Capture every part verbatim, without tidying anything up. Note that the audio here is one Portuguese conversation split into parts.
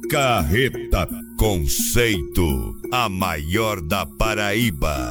Carreta Conceito, a maior da Paraíba.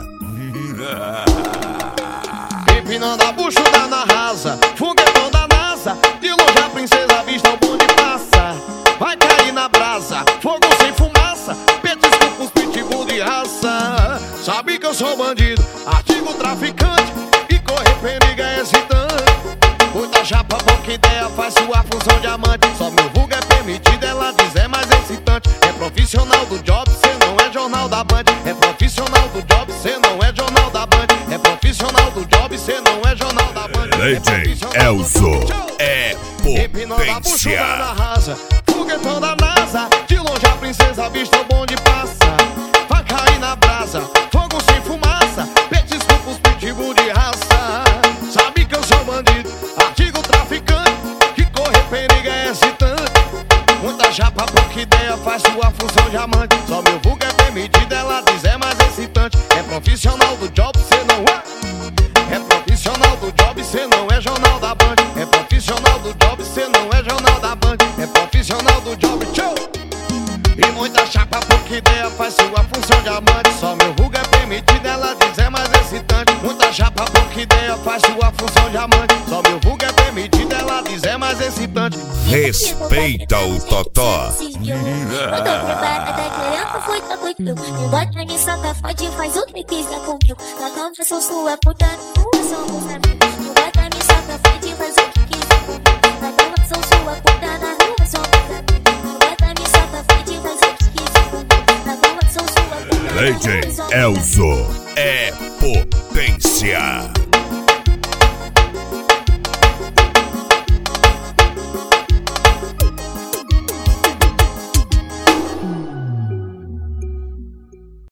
Empinando a buchuda na rasa, foguetão da NASA. De longe a princesa vista o bonde passa. Vai cair na brasa, fogo sem fumaça. Petisco com os pitbull de raça. Sabe que eu sou bandido, artigo traficante. E correr perigo é excitante. Muita chapa, pouca ideia, faz sua função de amante. Só meu vulgo é permitido, ela diz é mais excitante. É profissional do job, cê não é jornal da Band. É profissional do job, cê não é jornal da Band. É profissional do job, cê não é jornal da Band. D J Elzo é potência. Na rasa, foguetão da NASA. De longe a princesa vista o bonde passa. Vai cair na brasa, fogo sem fumaça. Petisco pros pitbull de raça. Sabe que eu sou bandido, artigo traficante. Que correr perigo é excitante. Muita chapa, pouca ideia, faz sua função de amante. Só meu vulgo é permitido, ela diz é mais excitante. É profissional do job, cê não é. É profissional do job, cê não é jornal da Band. É profissional do job, cê não é jornal da Band. É profissional do job, tchau. E muita chapa, pouca ideia, faz sua função de amante. Só meu vulgo é permitido, ela diz é mais excitante. Muita chapa, pouca ideia, faz sua função de amante. Só meu vulgo é permitido, ela diz é mais excitante. Respeita o Totó. Me bota me saca, fode, faz o que quiser comigo. Na contra sou sua puta, não somos amigos. Me bota me saca, fode, faz o que quiser comigo. Na contra sou sua puta, na rua somos amigos. Me bota me saca, fode, faz o que quiser comigo. Na contra sou sua puta, D J Elzo é potência.